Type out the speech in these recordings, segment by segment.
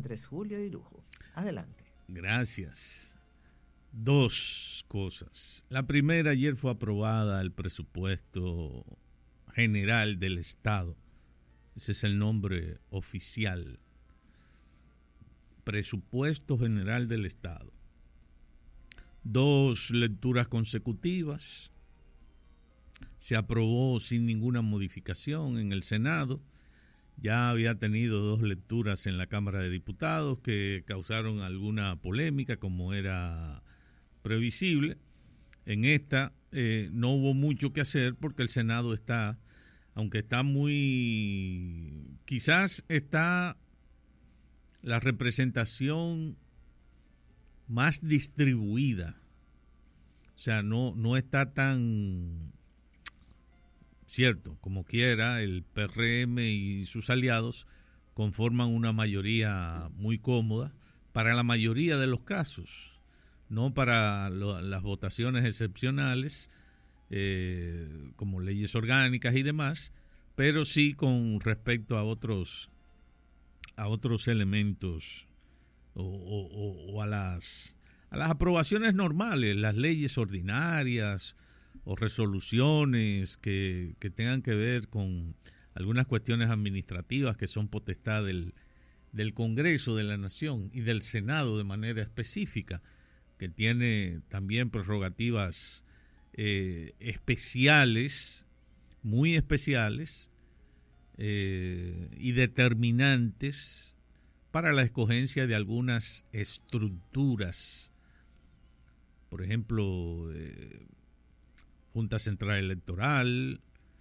Andrés Julio Irujo. Adelante. Gracias. Dos cosas. La primera, ayer fue aprobada el presupuesto general del Estado. Ese es el nombre oficial. Presupuesto General del Estado. 2 lecturas consecutivas. Se aprobó sin ninguna modificación en el Senado. Ya había tenido 2 lecturas en la Cámara de Diputados que causaron alguna polémica, como era previsible. En esta no hubo mucho que hacer porque el Senado está, aunque está muy, quizás está la representación más distribuida. O sea, no está tan cierto, como quiera, el PRM y sus aliados conforman una mayoría muy cómoda para la mayoría de los casos, no para las votaciones excepcionales, como leyes orgánicas y demás, pero sí con respecto a otros elementos o a las aprobaciones normales, las leyes ordinarias o resoluciones que tengan que ver con algunas cuestiones administrativas que son potestad del Congreso de la Nación y del Senado de manera específica, que tiene también prerrogativas especiales, muy especiales y determinantes para la escogencia de algunas estructuras. Por ejemplo, Junta Central Electoral,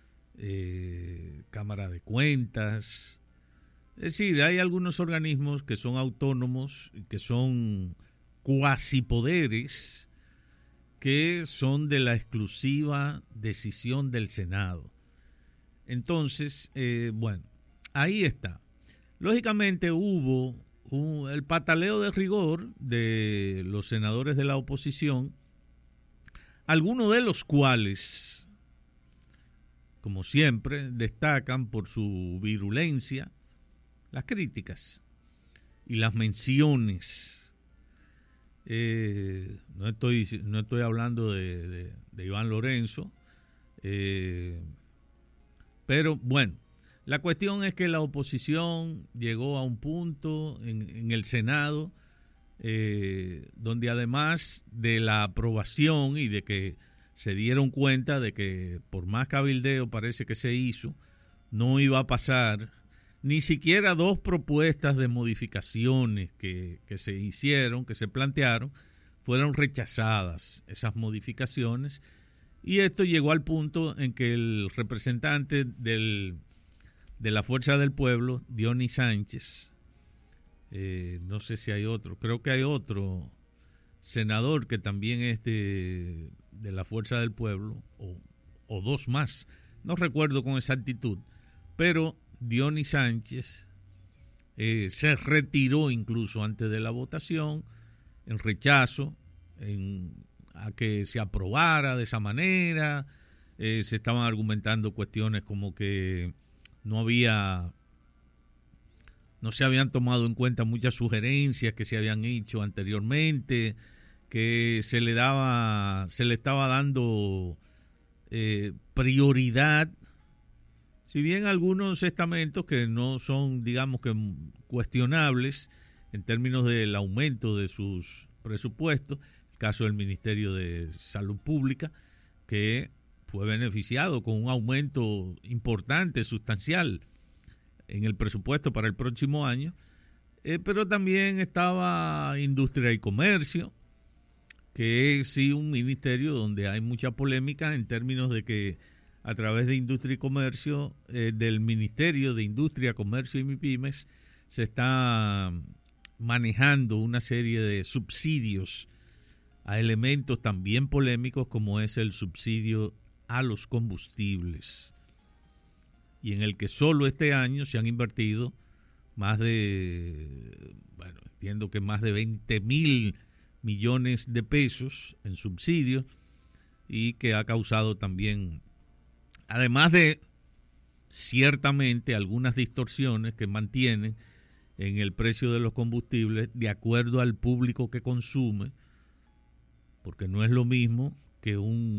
Cámara de Cuentas. Es decir, hay algunos organismos que son autónomos y que son cuasipoderes que son de la exclusiva decisión del Senado. Entonces, bueno, ahí está. Lógicamente hubo el pataleo de rigor de los senadores de la oposición, algunos de los cuales, como siempre, destacan por su virulencia las críticas y las menciones. No estoy hablando de Iván Lorenzo, pero bueno, la cuestión es que la oposición llegó a un punto en el Senado donde además de la aprobación y de que se dieron cuenta de que por más cabildeo parece que se hizo, no iba a pasar ni siquiera 2 propuestas de modificaciones que se hicieron, que se plantearon, fueron rechazadas esas modificaciones, y esto llegó al punto en que el representante de la Fuerza del Pueblo, Dionis Sánchez, no sé si hay otro, creo que hay otro senador que también es de la Fuerza del Pueblo, o 2 más, no recuerdo con exactitud, pero Dionis Sánchez se retiró incluso antes de la votación en rechazo a que se aprobara de esa manera. Se estaban argumentando cuestiones como que no se habían tomado en cuenta muchas sugerencias que se habían hecho anteriormente, que se le estaba dando prioridad. Si bien algunos estamentos que no son, digamos que cuestionables en términos del aumento de sus presupuestos, el caso del Ministerio de Salud Pública, que fue beneficiado con un aumento importante, sustancial, en el presupuesto para el próximo año, pero también estaba Industria y Comercio, que es sí un ministerio donde hay mucha polémica en términos de que a través de Industria y Comercio, del Ministerio de Industria, Comercio y MIPYMES, se está manejando una serie de subsidios a elementos también polémicos como es el subsidio a los combustibles, y en el que solo este año se han invertido entiendo que más de 20,000 millones de pesos en subsidios, y que ha causado también, además de ciertamente algunas distorsiones que mantienen en el precio de los combustibles de acuerdo al público que consume, porque no es lo mismo que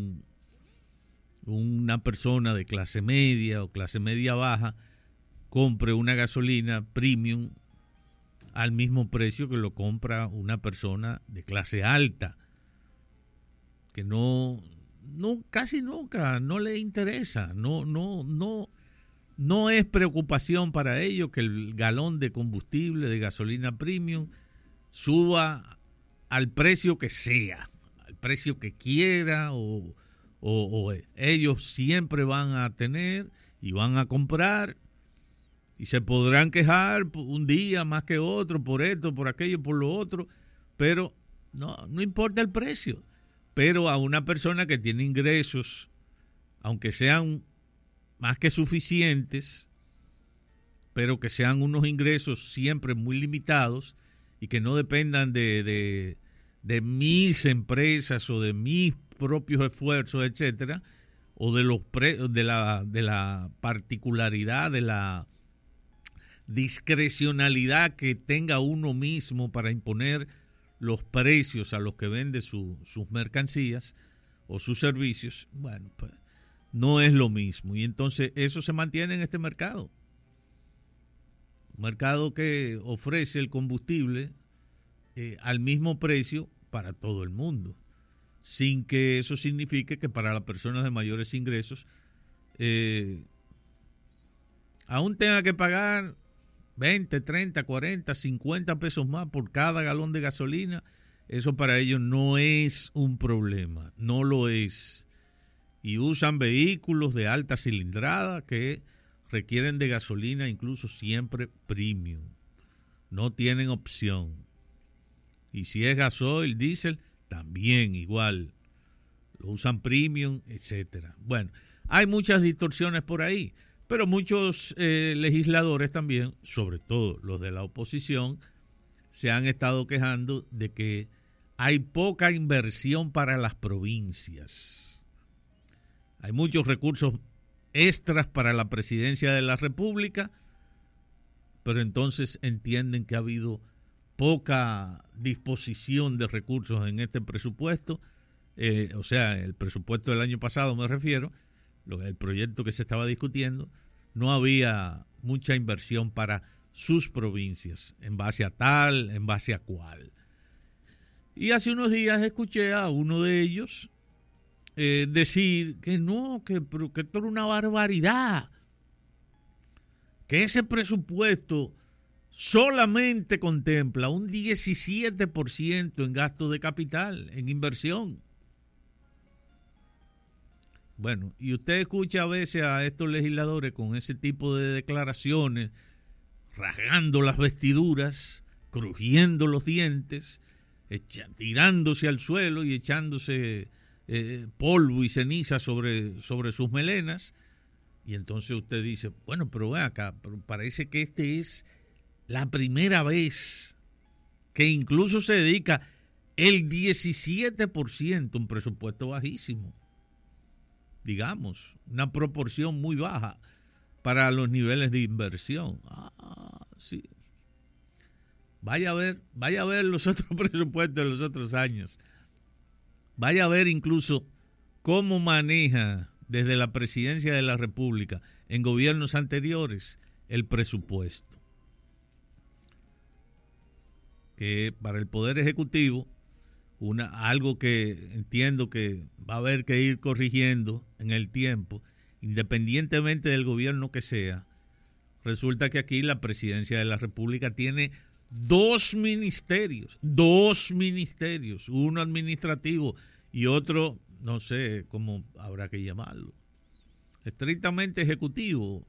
una persona de clase media o clase media baja compre una gasolina premium al mismo precio que lo compra una persona de clase alta, que casi nunca no le interesa, no es preocupación para ellos que el galón de combustible de gasolina premium suba al precio que sea, al precio que quiera, o ellos siempre van a tener y van a comprar y se podrán quejar un día más que otro por esto, por aquello, por lo otro, pero no importa el precio. Pero a una persona que tiene ingresos, aunque sean más que suficientes, pero que sean unos ingresos siempre muy limitados y que no dependan de mis empresas o de mis propios esfuerzos, etcétera, o de la particularidad, de la discrecionalidad que tenga uno mismo para imponer los precios a los que vende sus mercancías o sus servicios, bueno, pues no es lo mismo. Y entonces eso se mantiene en este mercado. Un mercado que ofrece el combustible al mismo precio para todo el mundo, sin que eso signifique que para las personas de mayores ingresos aún tenga que pagar 20, 30, 40, 50 pesos más por cada galón de gasolina. Eso para ellos no es un problema, no lo es. Y usan vehículos de alta cilindrada que requieren de gasolina incluso siempre premium. No tienen opción. Y si es gasoil, diésel, también igual. Lo usan premium, etcétera. Bueno, hay muchas distorsiones por ahí. Pero muchos legisladores también, sobre todo los de la oposición, se han estado quejando de que hay poca inversión para las provincias. Hay muchos recursos extras para la presidencia de la República, pero entonces entienden que ha habido poca disposición de recursos en este presupuesto, o sea, el presupuesto del año pasado me refiero, el proyecto que se estaba discutiendo, no había mucha inversión para sus provincias, en base a tal, en base a cual. Y hace unos días escuché a uno de ellos decir que no, que esto era una barbaridad, que ese presupuesto solamente contempla un 17% en gasto de capital, en inversión. Bueno, y usted escucha a veces a estos legisladores con ese tipo de declaraciones, rasgando las vestiduras, crujiendo los dientes, tirándose al suelo y echándose polvo y ceniza sobre sus melenas. Y entonces usted dice, bueno, pero ven acá, pero parece que este es la primera vez que incluso se dedica el 17%, un presupuesto bajísimo, digamos, una proporción muy baja para los niveles de inversión. Sí. Vaya a ver los otros presupuestos de los otros años. Vaya a ver incluso cómo maneja desde la presidencia de la República en gobiernos anteriores el presupuesto. Que para el Poder Ejecutivo, algo que entiendo que va a haber que ir corrigiendo en el tiempo, independientemente del gobierno que sea, resulta que aquí la presidencia de la República tiene dos ministerios, uno administrativo y otro, no sé cómo habrá que llamarlo, estrictamente ejecutivo,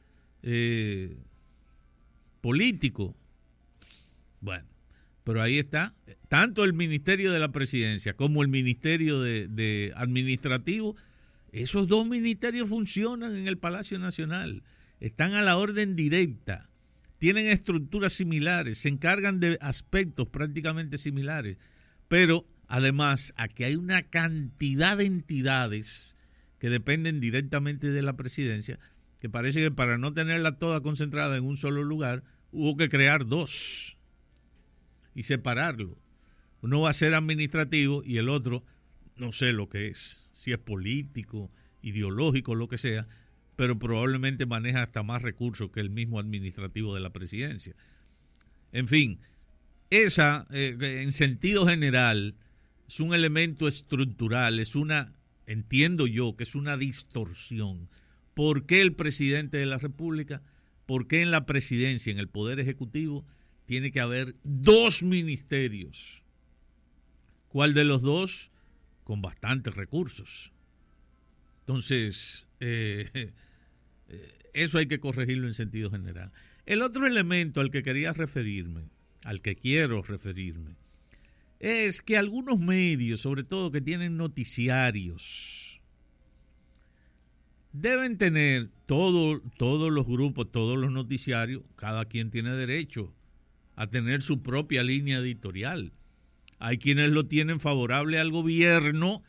político. Bueno, pero ahí está, tanto el Ministerio de la Presidencia como el Ministerio de Administrativo, esos dos ministerios funcionan en el Palacio Nacional, están a la orden directa, tienen estructuras similares, se encargan de aspectos prácticamente similares, pero además aquí hay una cantidad de entidades que dependen directamente de la presidencia, que parece que para no tenerla toda concentrada en un solo lugar, hubo que crear dos y separarlo. Uno va a ser administrativo y el otro no sé lo que es, si es político, ideológico, lo que sea, pero probablemente maneja hasta más recursos que el mismo administrativo de la presidencia. En fin, esa, en sentido general, es un elemento estructural, entiendo yo que es una distorsión. ¿Por qué el presidente de la República, por qué en la presidencia, en el Poder Ejecutivo, tiene que haber dos ministerios? ¿Cuál de los dos? Con bastantes recursos. Entonces, eso hay que corregirlo en sentido general. El otro elemento al que quiero referirme, es que algunos medios, sobre todo que tienen noticiarios, deben tener todos los grupos, todos los noticiarios, cada quien tiene derecho a tener su propia línea editorial. Hay quienes lo tienen favorable al gobierno,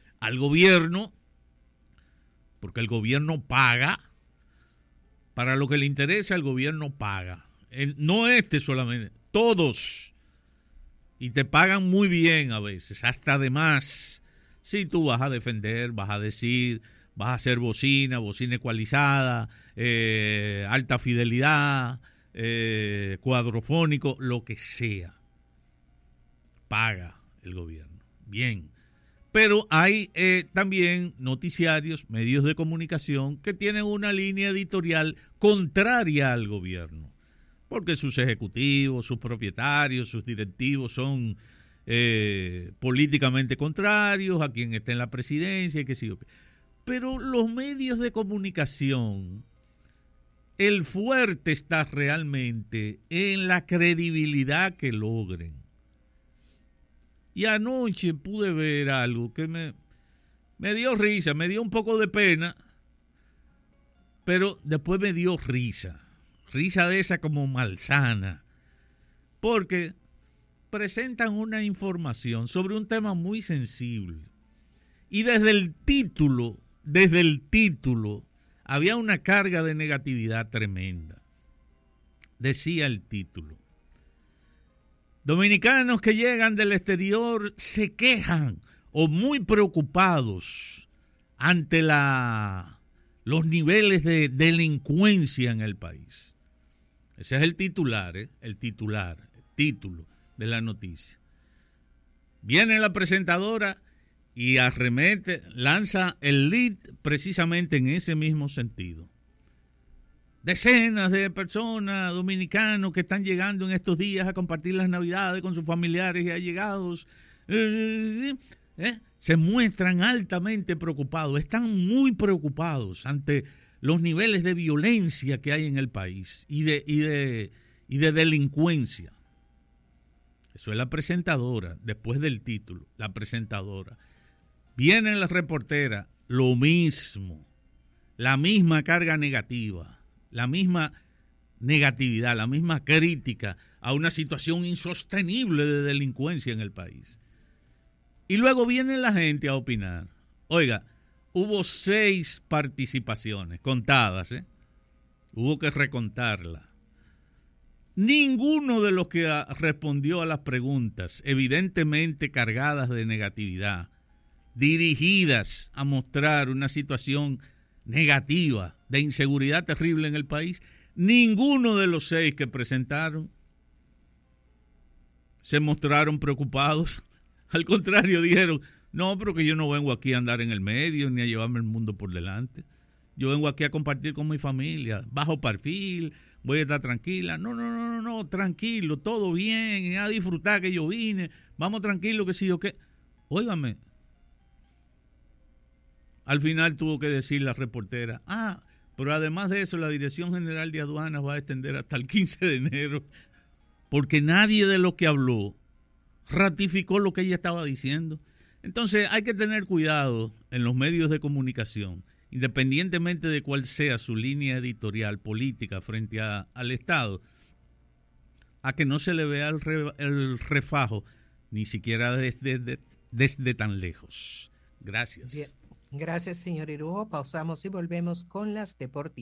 porque el gobierno paga. Para lo que le interesa, el gobierno paga. No solamente, todos. Y te pagan muy bien a veces, hasta de más. Si tú vas a defender, vas a decir, vas a hacer bocina ecualizada, alta fidelidad, cuadrofónico, lo que sea. Paga el gobierno. Bien. Pero hay también noticiarios, medios de comunicación que tienen una línea editorial contraria al gobierno, porque sus ejecutivos, sus propietarios, sus directivos son políticamente contrarios a quien está en la presidencia y qué sé yo qué. Pero los medios de comunicación, el fuerte está realmente en la credibilidad que logren. Y anoche pude ver algo que me dio risa, me dio un poco de pena, pero después me dio risa de esa como malsana, porque presentan una información sobre un tema muy sensible. Y desde el título, había una carga de negatividad tremenda. Decía el título: dominicanos que llegan del exterior se quejan o muy preocupados ante los niveles de delincuencia en el país. Ese es el titular, el título de la noticia. Viene la presentadora y lanza el lead precisamente en ese mismo sentido. Decenas de personas dominicanos que están llegando en estos días a compartir las Navidades con sus familiares y allegados se muestran altamente preocupados, están muy preocupados ante los niveles de violencia que hay en el país y de delincuencia. Eso es la presentadora, después del título, la presentadora. Viene la reportera, lo mismo, la misma carga negativa. La misma negatividad, la misma crítica a una situación insostenible de delincuencia en el país. Y luego viene la gente a opinar. Oiga, hubo 6 participaciones contadas, hubo que recontarlas. Ninguno de los que respondió a las preguntas, evidentemente cargadas de negatividad, dirigidas a mostrar una situación negativa, de inseguridad terrible en el país, ninguno de los 6 que presentaron se mostraron preocupados. Al contrario, dijeron: no, pero que yo no vengo aquí a andar en el medio ni a llevarme el mundo por delante. Yo vengo aquí a compartir con mi familia, bajo perfil, voy a estar tranquila. No, tranquilo, todo bien, a disfrutar que yo vine, vamos tranquilo que sí o qué. Óigame, al final tuvo que decir la reportera: pero además de eso, la Dirección General de Aduanas va a extender hasta el 15 de enero, porque nadie de los que habló ratificó lo que ella estaba diciendo. Entonces hay que tener cuidado en los medios de comunicación, independientemente de cuál sea su línea editorial política frente al Estado, a que no se le vea el refajo, ni siquiera desde tan lejos. Gracias. Bien. Gracias, señor Irujo. Pausamos y volvemos con las deportivas.